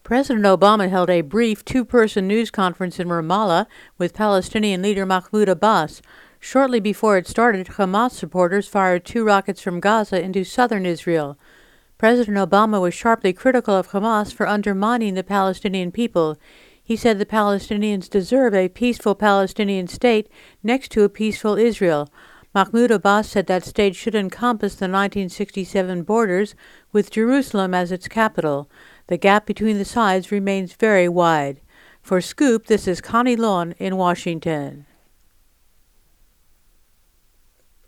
President Obama held a brief two-person news conference in Ramallah with Palestinian leader Mahmoud Abbas. Shortly before it started, Hamas supporters fired 2 rockets from Gaza into southern Israel. President Obama was sharply critical of Hamas for undermining the Palestinian people. He said the Palestinians deserve a peaceful Palestinian state next to a peaceful Israel. Mahmoud Abbas said that state should encompass the 1967 borders with Jerusalem as its capital. The gap between the sides remains very wide. For Scoop, this is Connie Lon in Washington.